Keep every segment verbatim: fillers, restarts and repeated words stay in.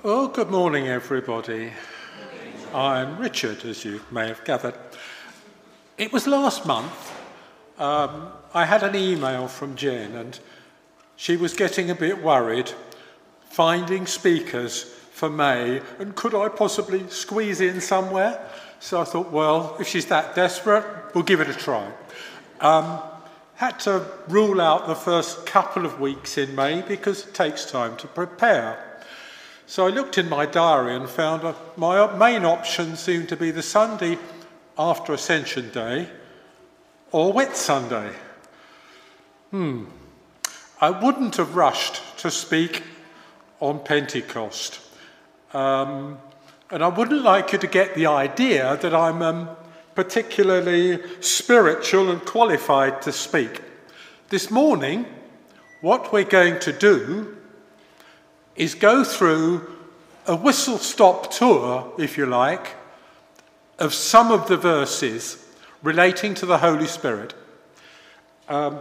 Well, good morning, everybody. I'm Richard, as you may have gathered. It was last month. Um, I had an email from Jen, and she was getting a bit worried finding speakers for May, and could I possibly squeeze in somewhere? So I thought, well, if she's that desperate, we'll give it a try. Um, had to rule out the first couple of weeks in May because it takes time to prepare. So I looked in my diary and found uh, my main option seemed to be the Sunday after Ascension Day or Whit Sunday. Hmm. I wouldn't have rushed to speak on Pentecost. Um, and I wouldn't like you to get the idea that I'm um, particularly spiritual and qualified to speak. This morning, what we're going to do is go through a whistle-stop tour, if you like, of some of the verses relating to the Holy Spirit. Um,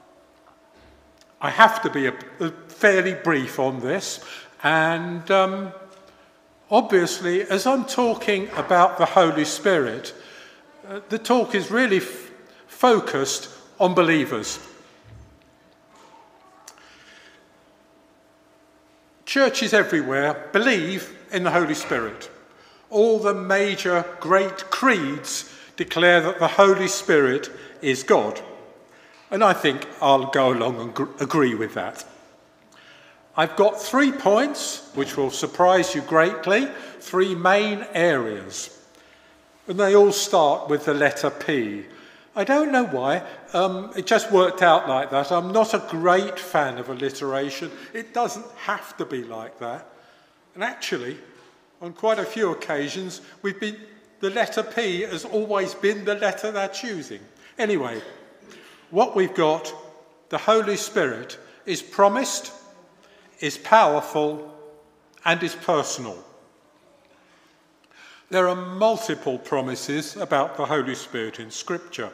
I have to be a, a fairly brief on this, and um, obviously, as I'm talking about the Holy Spirit, uh, the talk is really f- focused on believers. Churches everywhere believe in the Holy Spirit. All the major great creeds declare that the Holy Spirit is God. And I think I'll go along and gr- agree with that. I've got three points, which will surprise you greatly, three main areas. And they all start with the letter P. I don't know why, um, it just worked out like that. I'm not a great fan of alliteration. It doesn't have to be like that. And actually, on quite a few occasions, we've been, the letter P has always been the letter they're choosing. Anyway, what we've got, the Holy Spirit, is promised, is powerful, and is personal. There are multiple promises about the Holy Spirit in Scripture.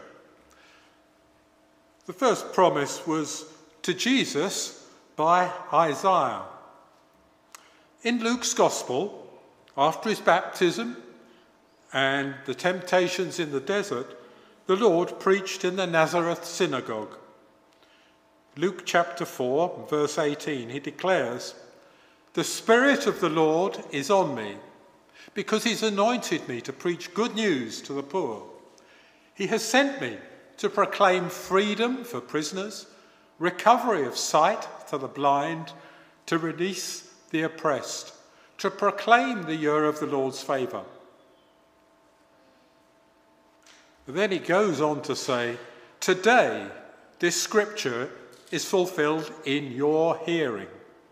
The first promise was to Jesus by Isaiah. In Luke's Gospel, after his baptism and the temptations in the desert, the Lord preached in the Nazareth synagogue. Luke chapter four, verse eighteen, he declares, "The Spirit of the Lord is on me, because he's anointed me to preach good news to the poor. He has sent me to proclaim freedom for prisoners, recovery of sight to the blind, to release the oppressed, to proclaim the year of the Lord's favour." But then he goes on to say, "Today this scripture is fulfilled in your hearing."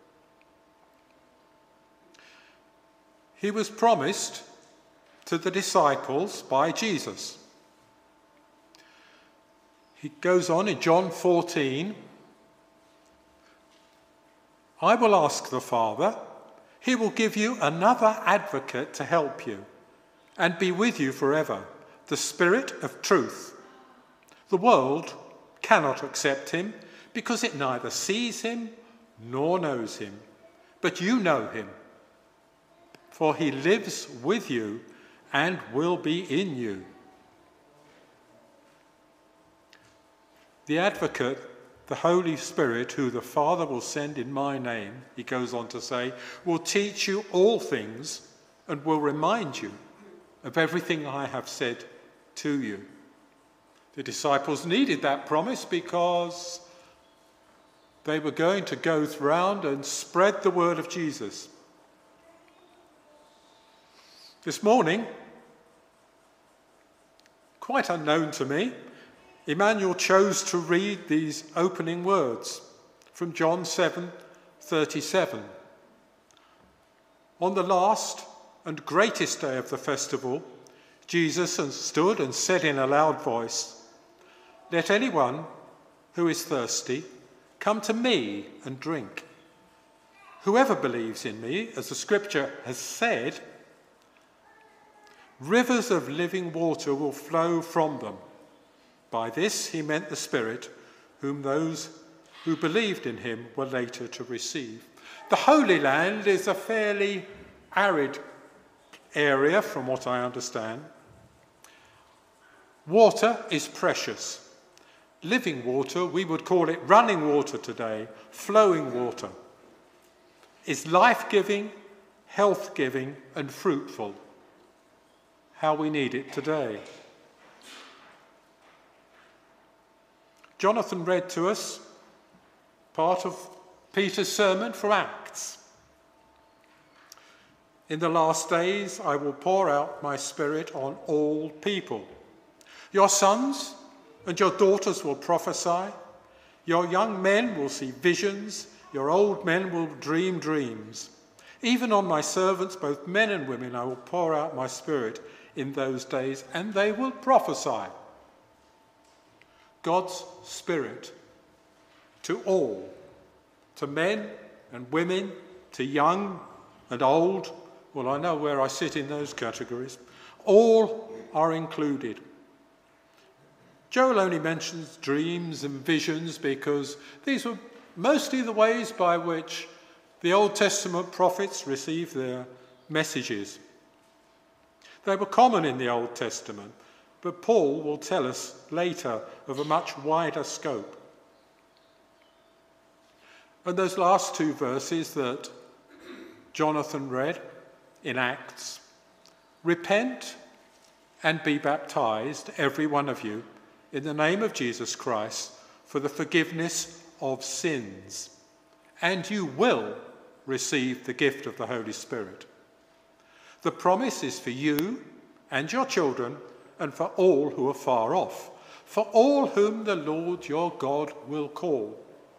He was promised to the disciples by Jesus. He goes on in John fourteen, "I will ask the Father, he will give you another advocate to help you and be with you forever, the Spirit of truth. The world cannot accept him because it neither sees him nor knows him, but you know him, for he lives with you and will be in you. The advocate, the Holy Spirit, who the Father will send in my name," he goes on to say, "will teach you all things and will remind you of everything I have said to you." The disciples needed that promise because they were going to go around and spread the word of Jesus. This morning, quite unknown to me, Emmanuel chose to read these opening words from John seven thirty-seven. "On the last and greatest day of the festival, Jesus stood and said in a loud voice, 'Let anyone who is thirsty come to me and drink. Whoever believes in me, as the scripture has said, rivers of living water will flow from them.' By this he meant the Spirit, whom those who believed in him were later to receive." The Holy Land is a fairly arid area, from what I understand. Water is precious. Living water, we would call it running water today, flowing water, is life-giving, health-giving and fruitful. How we need it today. Jonathan read to us part of Peter's sermon from Acts. In the last days I will pour out my spirit on all people. Your sons and your daughters will prophesy. Your young men will see visions. Your old men will dream dreams. Even on my servants, both men and women, I will pour out my spirit in those days, and they will prophesy. God's spirit to all, to men and women, to young and old. Well, I know where I sit in those categories. All are included. Joel only mentions dreams and visions because these were mostly the ways by which the Old Testament prophets received their messages. They were common in the Old Testament, but Paul will tell us later of a much wider scope. And those last two verses that Jonathan read in Acts, repent and be baptized, every one of you, in the name of Jesus Christ, for the forgiveness of sins, and you will receive the gift of the Holy Spirit. The promise is for you and your children and for all who are far off, for all whom the Lord your God will call.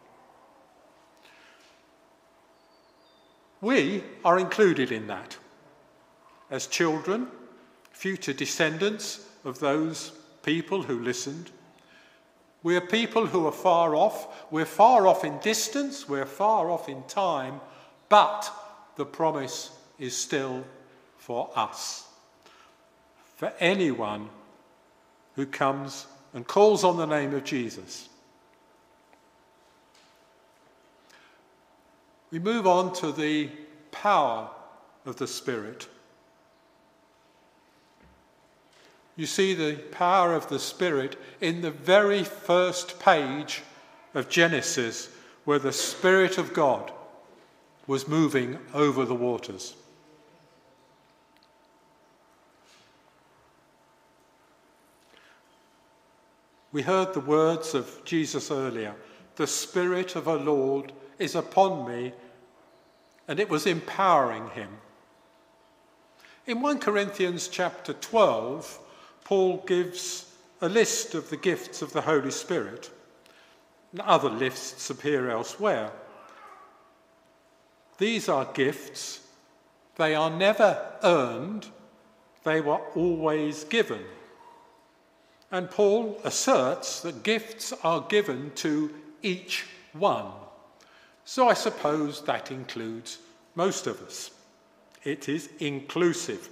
We are included in that as children, future descendants of those people who listened. We're people who are far off. We're far off in distance. We're far off in time. But the promise is still for us. For anyone who comes and calls on the name of Jesus. We move on to the power of the Spirit. You see the power of the Spirit in the very first page of Genesis, where the Spirit of God was moving over the waters. We heard the words of Jesus earlier. The Spirit of our Lord is upon me, and it was empowering him. In First Corinthians chapter twelve, Paul gives a list of the gifts of the Holy Spirit. Other lists appear elsewhere. These are gifts. They are never earned. They were always given. And Paul asserts that gifts are given to each one. So I suppose that includes most of us. It is inclusive.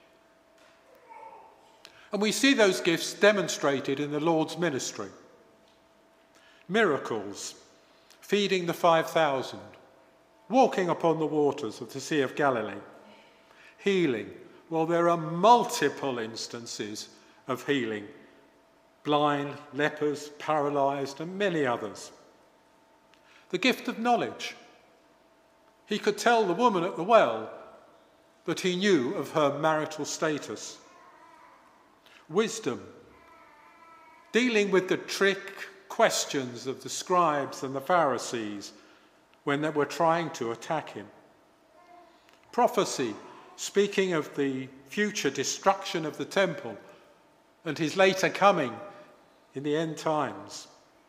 And we see those gifts demonstrated in the Lord's ministry. Miracles, feeding the five thousand, walking upon the waters of the Sea of Galilee, healing. Well, there are multiple instances of healing. Blind, lepers, paralyzed, and many others. The gift of knowledge. He could tell the woman at the well that he knew of her marital status. Wisdom. Dealing with the trick questions of the scribes and the Pharisees when they were trying to attack him. Prophecy. Speaking of the future destruction of the temple and his later coming in the end times.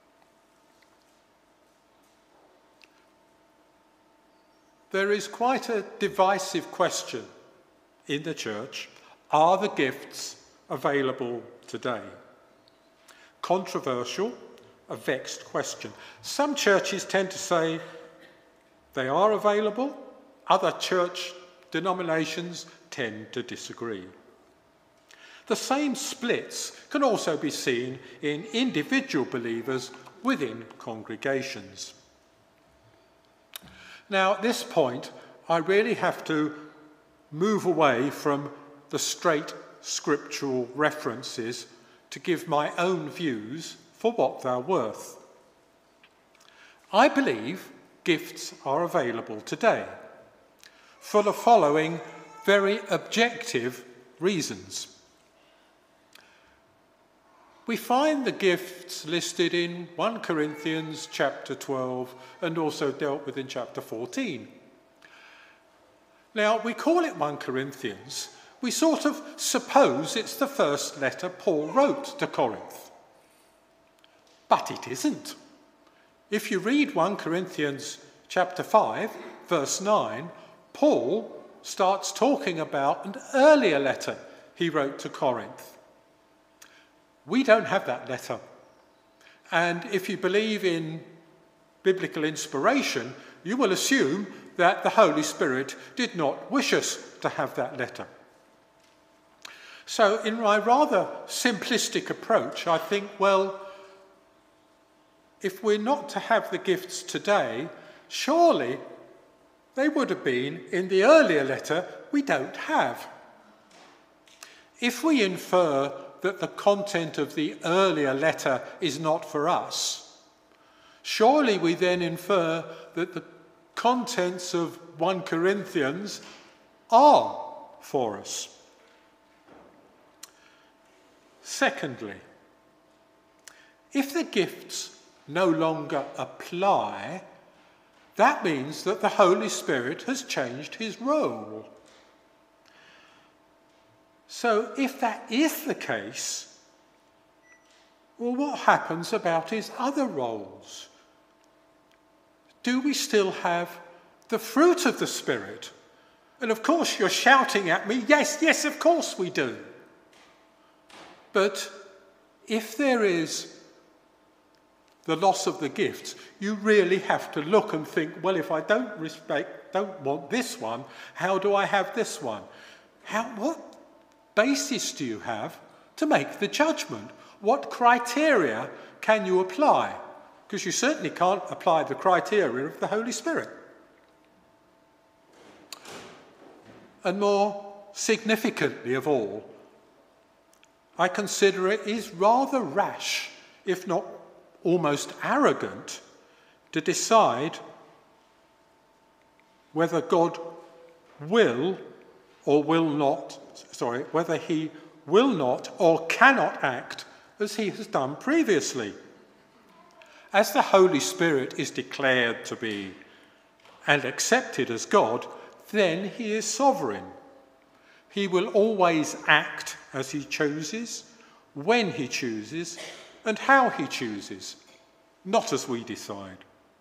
There is quite a divisive question in the church. Are the gifts available today? Controversial, a vexed question. Some churches tend to say they are available. Other church denominations tend to disagree. The same splits can also be seen in individual believers within congregations. Now, at this point, I really have to move away from the straight scriptural references to give my own views for what they're worth. I believe gifts are available today for the following very objective reasons. We find the gifts listed in First Corinthians chapter twelve and also dealt with in chapter fourteen. Now, we call it First Corinthians. We sort of suppose it's the first letter Paul wrote to Corinth. But it isn't. If you read First Corinthians chapter five, verse nine, Paul starts talking about an earlier letter he wrote to Corinth. We don't have that letter. And if you believe in biblical inspiration, you will assume that the Holy Spirit did not wish us to have that letter. So in my rather simplistic approach, I think, well, if we're not to have the gifts today, surely they would have been in the earlier letter we don't have. If we infer that the content of the earlier letter is not for us, surely we then infer that the contents of First Corinthians are for us. Secondly, if the gifts no longer apply, that means that the Holy Spirit has changed his role. So if that is the case, well, what happens about his other roles? Do we still have the fruit of the Spirit? And of course you're shouting at me, yes, yes, of course we do. But if there is the loss of the gifts, you really have to look and think, well, if I don't respect, don't want this one, how do I have this one? How, what basis do you have to make the judgment? What criteria can you apply? Because you certainly can't apply the criteria of the Holy Spirit. And more significantly of all, I consider it is rather rash, if not almost arrogant, to decide whether God will or will not, sorry, whether he will not or cannot act as he has done previously. As the Holy Spirit is declared to be and accepted as God, then he is sovereign. He will always act as he chooses, when he chooses, and how he chooses, not as we decide.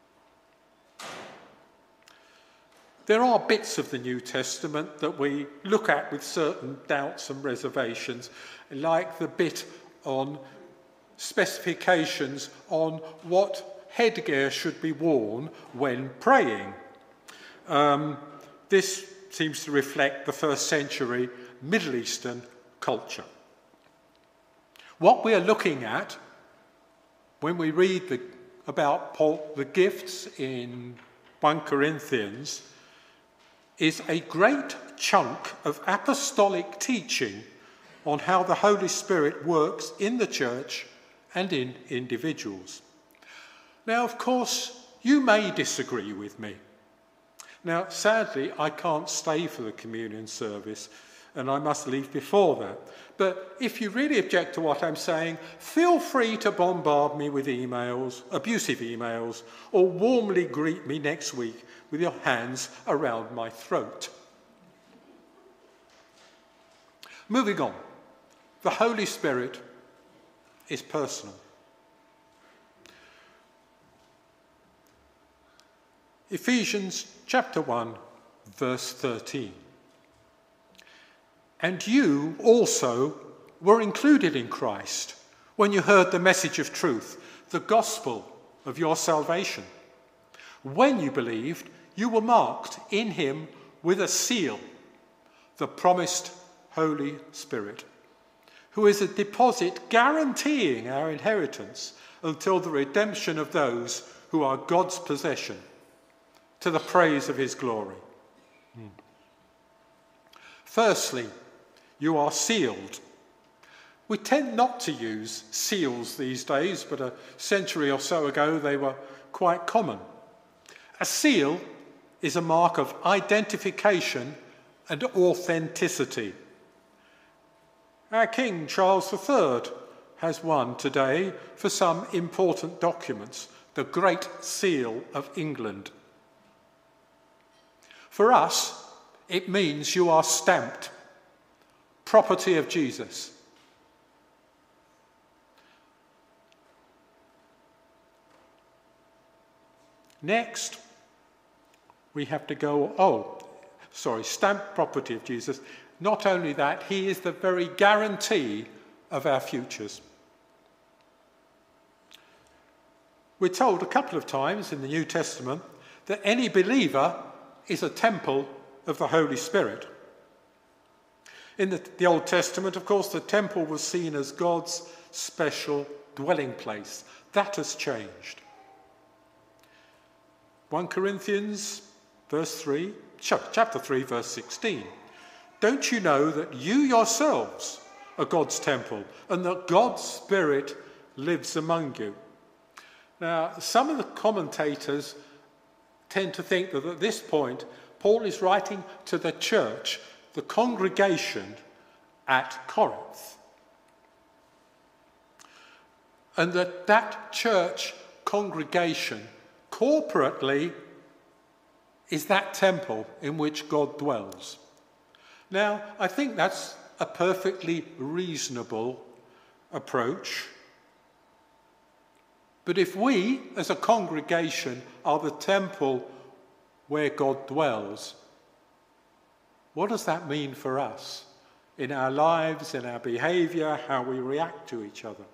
There are bits of the New Testament that we look at with certain doubts and reservations, like the bit on specifications on what headgear should be worn when praying. Um, this seems to reflect the first century Middle Eastern culture. What we are looking at when we read the, about Paul, the gifts in First Corinthians is a great chunk of apostolic teaching on how the Holy Spirit works in the church and in individuals. Now, of course, you may disagree with me. Now, sadly, I can't stay for the communion service, and I must leave before that. But if you really object to what I'm saying, feel free to bombard me with emails, abusive emails, or warmly greet me next week with your hands around my throat. Moving on. The Holy Spirit is personal. Ephesians chapter one, verse thirteen. And you also were included in Christ when you heard the message of truth, the gospel of your salvation. When you believed, you were marked in him with a seal, the promised Holy Spirit, who is a deposit guaranteeing our inheritance until the redemption of those who are God's possession, to the praise of his glory. Hmm. Firstly, you are sealed. We tend not to use seals these days, but a century or so ago they were quite common. A seal is a mark of identification and authenticity. Our King Charles the Third has one today for some important documents, the Great Seal of England. For us, it means you are stamped, property of Jesus. Next, we have to go, oh, sorry, stamped property of Jesus. Not only that, he is the very guarantee of our futures. We're told a couple of times in the New Testament that any believer is a temple of the Holy Spirit. In the, the Old Testament, of course, the temple was seen as God's special dwelling place. That has changed. First Corinthians verse three, chapter three, verse sixteen. Don't you know that you yourselves are God's temple and that God's Spirit lives among you? Now, some of the commentators tend to think that at this point, Paul is writing to the church, the congregation at Corinth. And that that church congregation corporately is that temple in which God dwells. Now, I think that's a perfectly reasonable approach. But if we, as a congregation, are the temple where God dwells, what does that mean for us in our lives, in our behaviour, how we react to each other?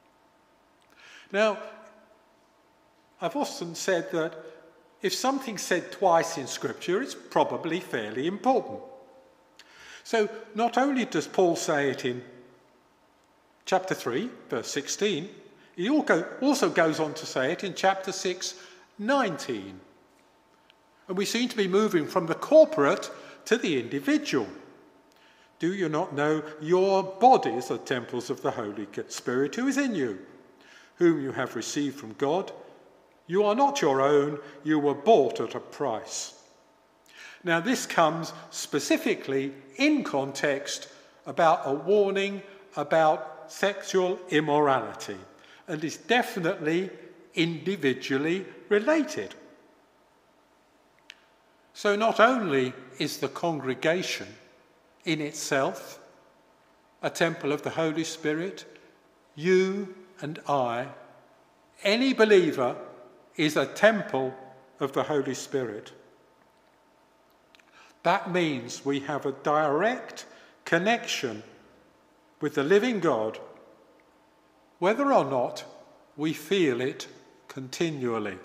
Now, I've often said that if something's said twice in Scripture, it's probably fairly important. So not only does Paul say it in chapter three, verse sixteen, he also goes on to say it in chapter six, nineteen. And we seem to be moving from the corporate to the individual. Do you not know your bodies are temples of the Holy Spirit who is in you, whom you have received from God? You are not your own, you were bought at a price. Now this comes specifically in context about a warning about sexual immorality and is definitely individually related. So not only is the congregation in itself a temple of the Holy Spirit, you and I, any believer, is a temple of the Holy Spirit. That means we have a direct connection with the living God, whether or not we feel it continually.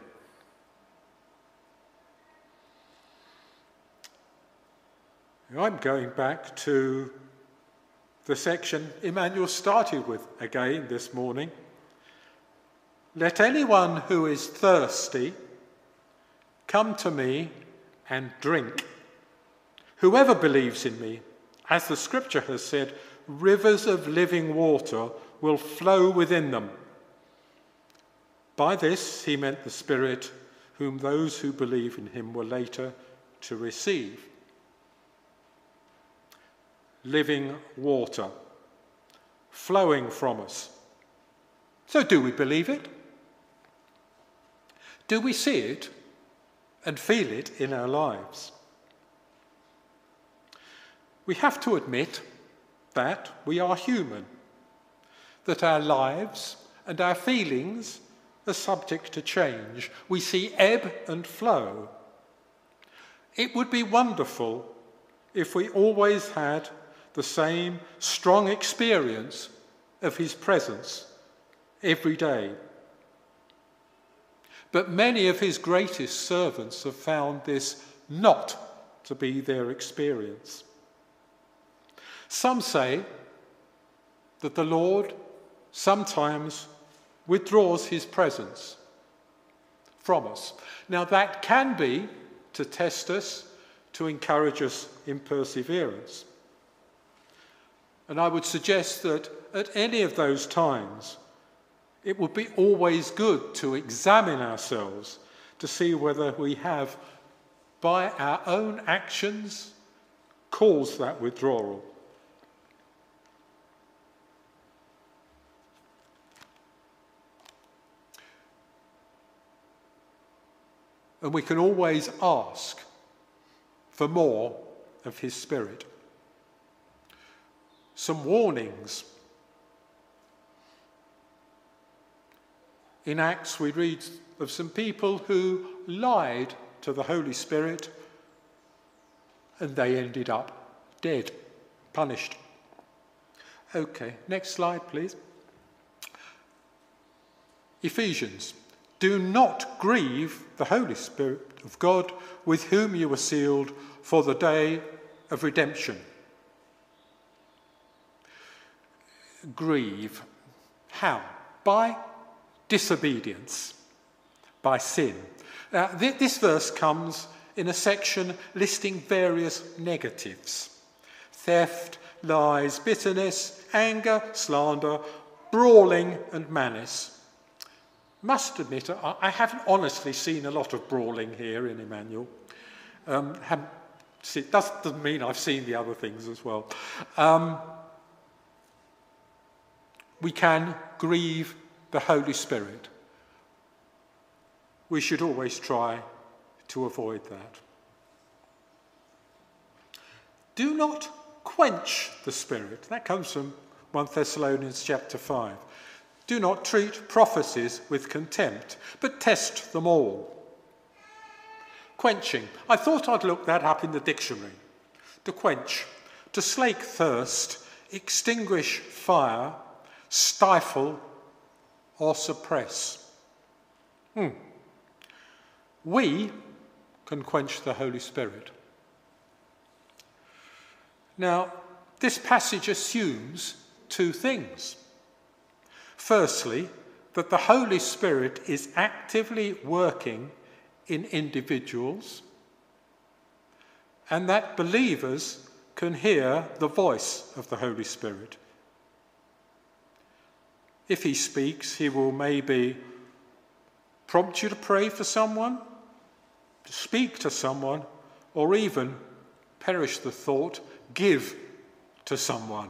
I'm going back to the section Emmanuel started with again this morning. Let anyone who is thirsty come to me and drink. Whoever believes in me, as the scripture has said, rivers of living water will flow within them. By this he meant the Spirit, whom those who believe in him were later to receive. Living water flowing from us. So do we believe it? Do we see it and feel it in our lives? We have to admit that we are human, that our lives and our feelings are subject to change. We see ebb and flow. It would be wonderful if we always had the same strong experience of his presence every day. But many of his greatest servants have found this not to be their experience. Some say that the Lord sometimes withdraws his presence from us. Now that can be to test us, to encourage us in perseverance. And I would suggest that at any of those times, it would be always good to examine ourselves to see whether we have, by our own actions, caused that withdrawal. And we can always ask for more of his Spirit. Some warnings. In Acts, we read of some people who lied to the Holy Spirit and they ended up dead, punished. Okay, next slide, please. Ephesians. Do not grieve the Holy Spirit of God, with whom you were sealed for the day of redemption. Grieve. How? By disobedience, by sin. Now, th- this verse comes in a section listing various negatives: theft, lies, bitterness, anger, slander, brawling, and malice. Must admit, I, I haven't honestly seen a lot of brawling here in Emmanuel. Um, have, see, doesn't mean I've seen the other things as well. Um, we can grieve the Holy Spirit. We should always try to avoid that. Do not quench the Spirit. That comes from First Thessalonians chapter five. Do not treat prophecies with contempt, but test them all. Quenching. I thought I'd look that up in the dictionary. To quench, to slake thirst, extinguish fire, stifle, or suppress. Hmm. We can quench the Holy Spirit. Now, this passage assumes two things. Firstly, that the Holy Spirit is actively working in individuals, and that believers can hear the voice of the Holy Spirit. If he speaks, he will maybe prompt you to pray for someone, to speak to someone, or even, perish the thought, give to someone.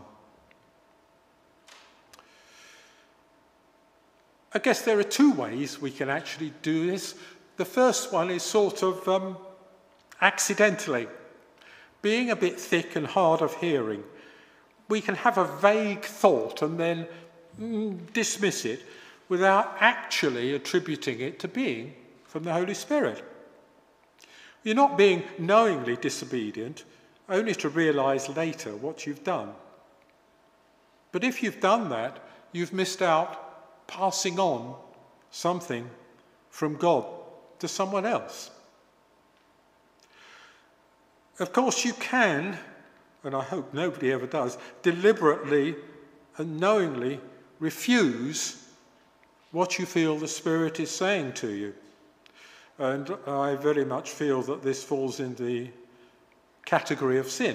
I guess there are two ways we can actually do this. The first one is sort of um, accidentally. Being a bit thick and hard of hearing, we can have a vague thought and then mm, dismiss it without actually attributing it to being from the Holy Spirit. You're not being knowingly disobedient, only to realise later what you've done. But if you've done that, you've missed out passing on something from God to someone else. Of course, you can, and I hope nobody ever does, deliberately and knowingly refuse what you feel the Spirit is saying to you. And I very much feel that this falls in the category of sin.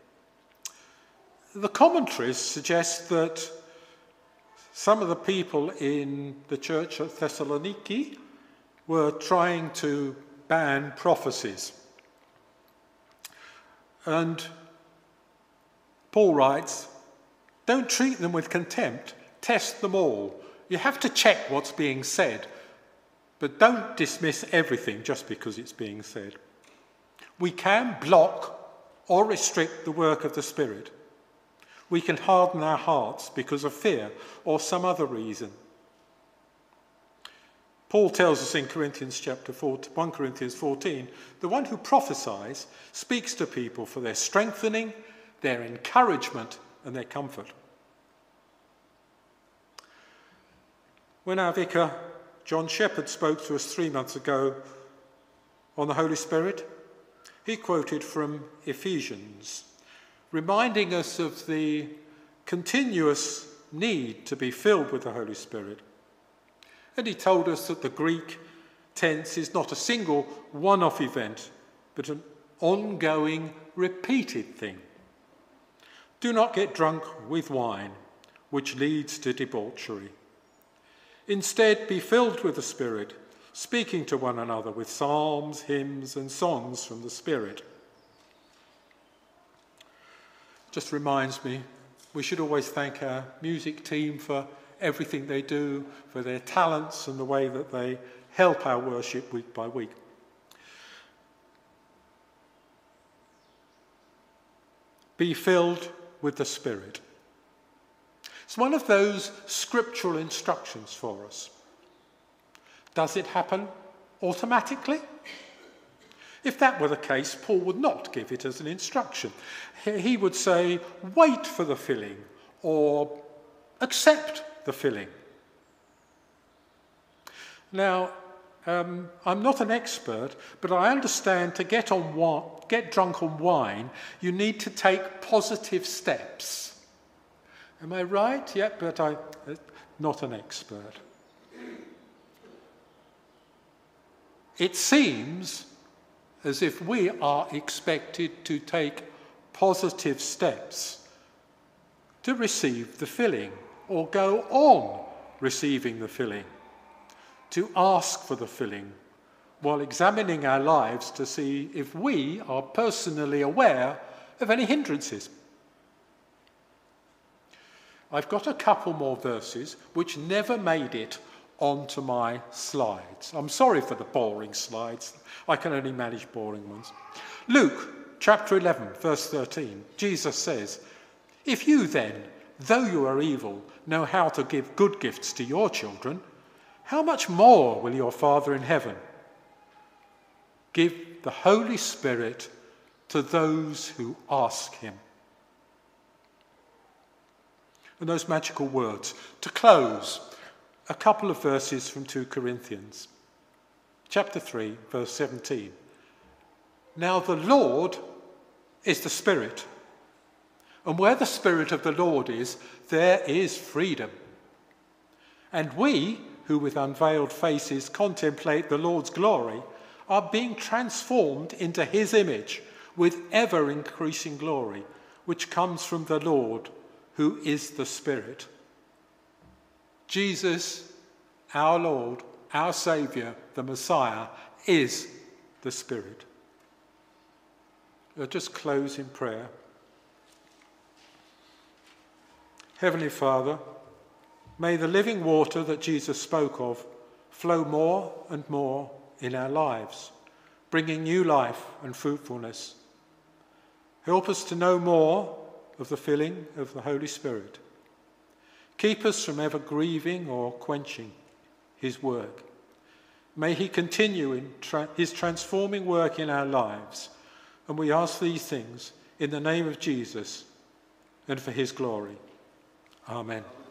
The commentaries suggest that some of the people in the church at Thessaloniki were trying to ban prophecies. And Paul writes, don't treat them with contempt, test them all. You have to check what's being said, but don't dismiss everything just because it's being said. We can block or restrict the work of the Spirit. We can harden our hearts because of fear or some other reason. Paul tells us in Corinthians chapter four, First Corinthians fourteen, the one who prophesies speaks to people for their strengthening, their encouragement, and their comfort. When our vicar, John Shepherd, spoke to us three months ago on the Holy Spirit, he quoted from Ephesians, reminding us of the continuous need to be filled with the Holy Spirit. And he told us that the Greek tense is not a single one-off event, but an ongoing, repeated thing. Do not get drunk with wine, which leads to debauchery. Instead, be filled with the Spirit, speaking to one another with psalms, hymns, and songs from the Spirit. Just reminds me, we should always thank our music team for everything they do, for their talents and the way that they help our worship week by week. Be filled with the Spirit. It's one of those scriptural instructions for us. Does it happen automatically? If that were the case, Paul would not give it as an instruction. He would say, wait for the filling, or accept the filling. Now, um, I'm not an expert, but I understand to get on wa- get drunk on wine, you need to take positive steps. Am I right? Yeah, but I'm not an expert. It seems as if we are expected to take positive steps to receive the filling, or go on receiving the filling, to ask for the filling, while examining our lives to see if we are personally aware of any hindrances. I've got a couple more verses which never made it onto my slides. I'm sorry for the boring slides. I can only manage boring ones. Luke chapter eleven, verse thirteen, Jesus says, if you then, though you are evil, know how to give good gifts to your children, how much more will your Father in heaven give the Holy Spirit to those who ask him? And those magical words. To close, a couple of verses from Second Corinthians. Chapter three, verse seventeen. Now the Lord is the Spirit, and where the Spirit of the Lord is, there is freedom. And we, who with unveiled faces contemplate the Lord's glory, are being transformed into his image with ever-increasing glory, which comes from the Lord, who is the Spirit. Jesus, our Lord, our Saviour, the Messiah, is the Spirit. I'll just close in prayer. Heavenly Father, may the living water that Jesus spoke of flow more and more in our lives, bringing new life and fruitfulness. Help us to know more of the filling of the Holy Spirit. Keep us from ever grieving or quenching his work. May he continue in tra- his transforming work in our lives. And we ask these things in the name of Jesus and for his glory. Amen.